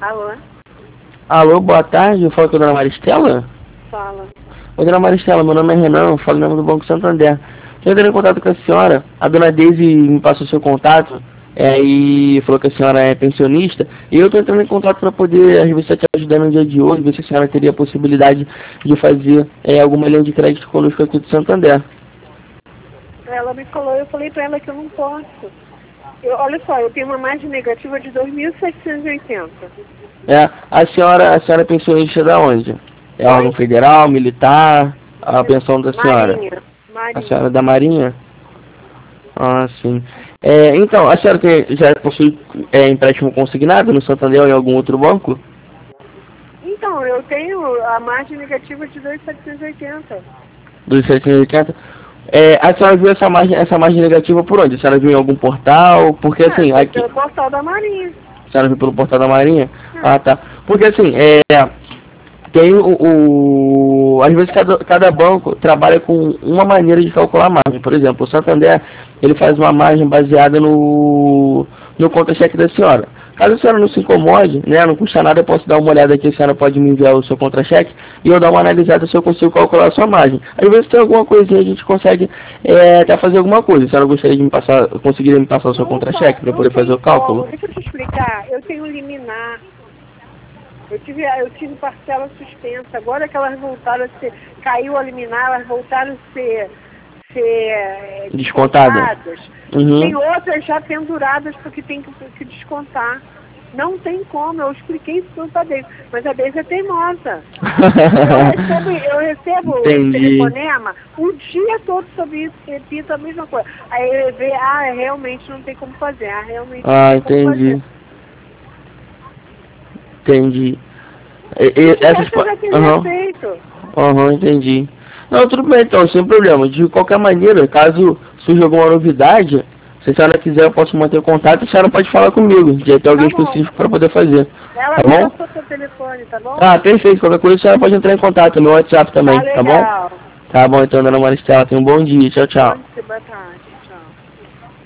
Alô? Alô, boa tarde, eu falo com a dona Maristela? Fala. Oi, dona Maristela, meu nome é Renan, eu falo em nome do Banco Santander. Eu entrei em contato com a senhora, a dona Deise me passou seu contato, e falou que a senhora é pensionista, e eu estou entrando em contato para poder, às vezes, te ajudar no dia de hoje, ver se a senhora teria a possibilidade de fazer alguma linha de crédito conosco aqui do Santander. Ela me falou, eu falei pra ela que eu não posso. Olha só, eu tenho uma margem negativa de 2.780. A senhora é pensionista da onde? É órgão federal, militar, a pensão da senhora? Marinha. A senhora é da Marinha? Ah, sim. Então, a senhora já possui empréstimo consignado no Santander ou em algum outro banco? Então, eu tenho a margem negativa de 2.780. Dos 780? A senhora viu essa margem negativa por onde? A senhora viu em algum portal? Porque assim, aqui... Pelo portal da Marinha. A senhora viu pelo portal da Marinha? Ah, tá. Porque assim, tem às vezes cada banco trabalha com uma maneira de calcular a margem. Por exemplo, o Santander, ele faz uma margem baseada no contra-cheque da senhora. Caso a senhora não se incomode, né, não custa nada, eu posso dar uma olhada aqui, a senhora pode me enviar o seu contra-cheque e eu dar uma analisada se eu consigo calcular a sua margem. Às vezes tem alguma coisinha, a gente consegue até fazer alguma coisa. A senhora gostaria de conseguiria me passar o seu contra-cheque para poder fazer o cálculo? Deixa eu te explicar, eu tenho liminar. Eu tive parcela suspensa, agora que elas voltaram a ser, caiu a liminar, elas voltaram a ser descontadas. Uhum. Tem outras já penduradas porque tem que descontar. Não tem como, eu expliquei isso tudo pra Deise, mas a Deise é teimosa. eu recebo esse telefonema o dia todo sobre isso, repito a mesma coisa. Aí ele vê, realmente não tem como fazer, realmente não tem como fazer. Entendi. Entendi. Não, tudo bem então, sem problema. De qualquer maneira, caso surja alguma novidade, se a senhora quiser, eu posso manter contato, a senhora pode falar comigo, de ter alguém específico para poder fazer. Ela tá bom? passou seu telefone, tá bom? Perfeito. Qualquer coisa a senhora pode entrar em contato, meu WhatsApp também, tá bom? Tá bom, então, dona Maristela, tenha um bom dia. Tchau, tchau. Boa tarde.